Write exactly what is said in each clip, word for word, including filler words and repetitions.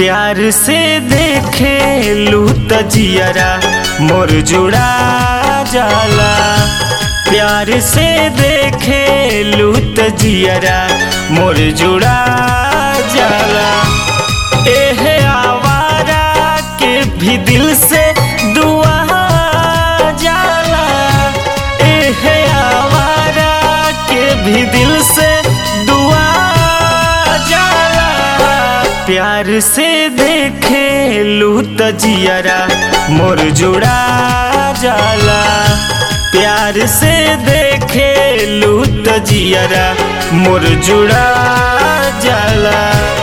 प्यार से देखे लू त जियरा मोर जुड़ा जाला। प्यार से देखे लू त जियरा मोर जुड़ा जाला। एहे आवारा के भी दिल से दुआ जाला। एहे आवारा के भी दिल से दुआ जाला। प्यार से देखे लू त जियरा मोर जुड़ा जाला। प्यार से देखे लू त जियरा मोर जुड़ा जाला।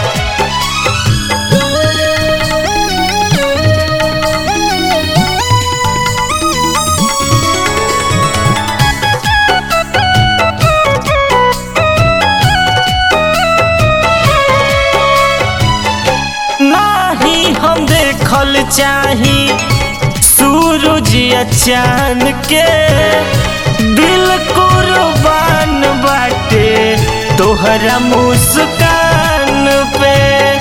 नाही हम देखल चाही सूरज या चांद के, दिल कुर्बान बाटे तोहरा मुस्कान पे।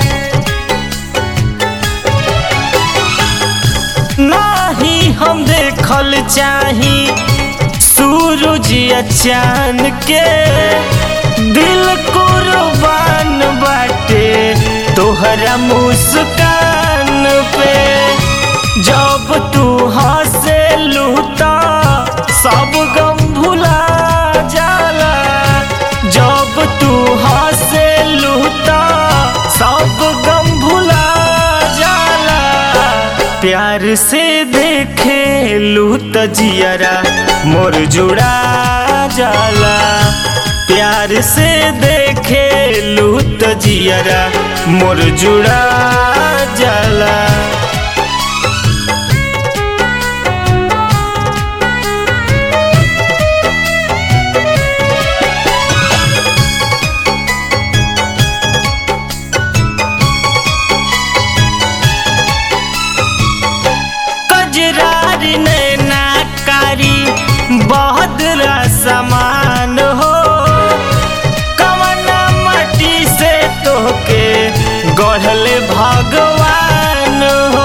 नाही हम देखल चाही सूरज या चांद के, दिल कुर्बान बाटे तोहरा मुस्कान पे। जब तू हंसे लूटा सब गम भुला जाला। जब तू हंसे लूटा सब गम भुला जाला। प्यार से देखे लू त जियरा मोर जुड़ा जाला। प्यार से देखे लू त जियरा मोर जुड़ा जाला। कजरारी नैना कारी बहदरा समान हो, कवना मटी से तोके गढ़ले भगवान हो।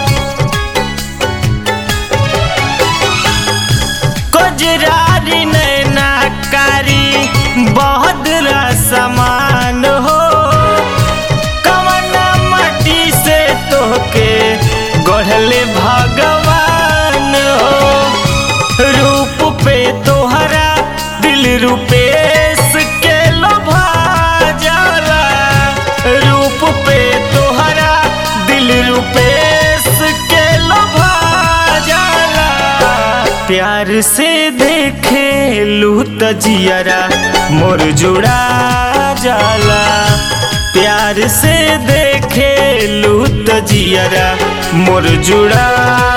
कजरारी नैना कारी बहदरा समान हो, कवना मटी से तोके गढ़ले भगवान हो। रूप पे तोहरा दिल रूपेश के लोभा जाला। रूप पे तोहरा दिल रूपेश के लोभा जाला। प्यार से देखे लू त जियरा मोर जुड़ा जाला। प्यार से देखे लू त जियरा मोर जुड़ा